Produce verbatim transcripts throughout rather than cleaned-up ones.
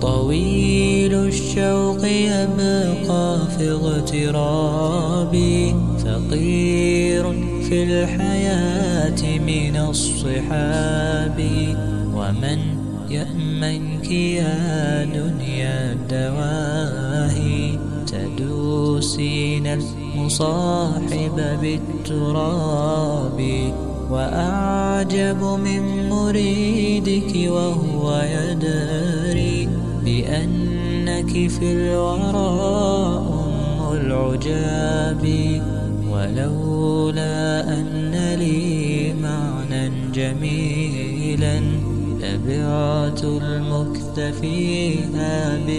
طويل الشوق يبقى في اغترابي، فقير في الحياة من الصحاب. ومن يأمنك يا دنيا الدواهي، تدوسين المصاحب بالتراب. وأعجب من مريدك وهو يدري بأنك في الورى أم العجاب. ولولا أن لي معنى جميلا لبعت المكث فيها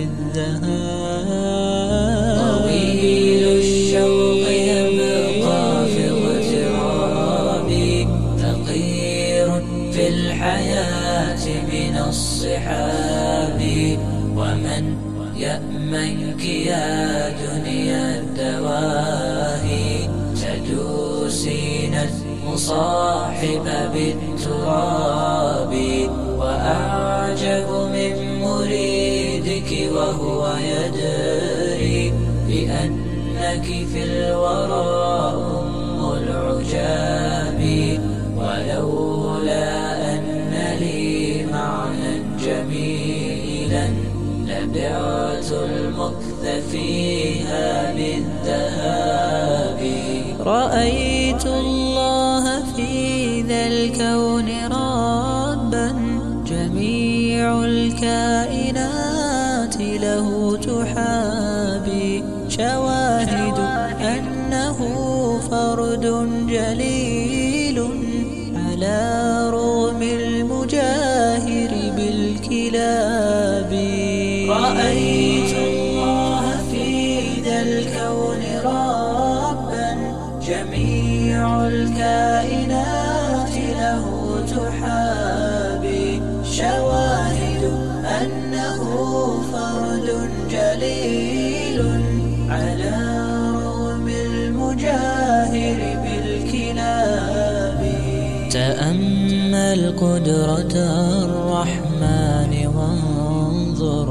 بالذهاب. طويل الشوق يبقى في اغترابي، فقير في الحياة من الصحاب. ومن يأمنك يا دنيا الدواهي، تدوسين المصاحب بالتراب. وأعجب من مريدك وهو يدري بأنك في الورى أم العجاب. ولولا أن لي معنى جميلا لبعت المكث فيها بالذهاب. رأيت الله في ذا الكون ربا، جميع الكائنات له تحابي. شواهد أنه فرد جليل على رغم المجاهر بالكلاب. رأيت الله في ذا الكون ربا، جميع الكائنات له تحابي. شواهد أنه فرد جليل على رغم المجاهر بالكلاب. تأمل قدرة الرحمن وانظر،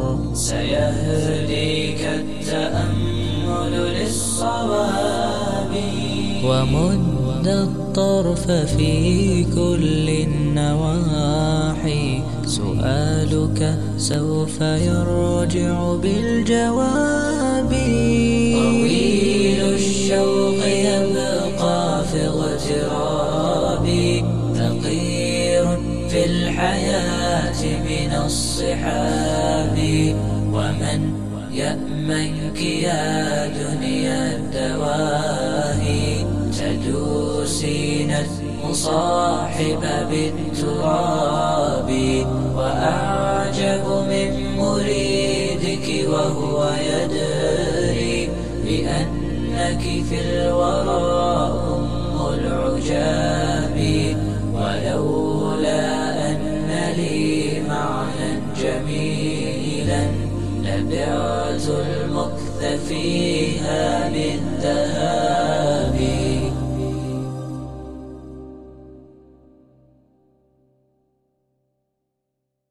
سيهديك التأمل للصواب. ومد الطرف في كل النواحي، سؤالك سوف يرجع بالجواب. طويل الشوق يبقى في اغترابي، فقير في الحياة من الصحاب. ومن يأمنك يا دنيا الدواهي، تدوسين المصاحب بالتراب. وأعجب من مريدك وهو يدري بأنك في الورى أم العجاب. ولولا أن لي معنى جميلا لبعت المكث فيها بالذهاب.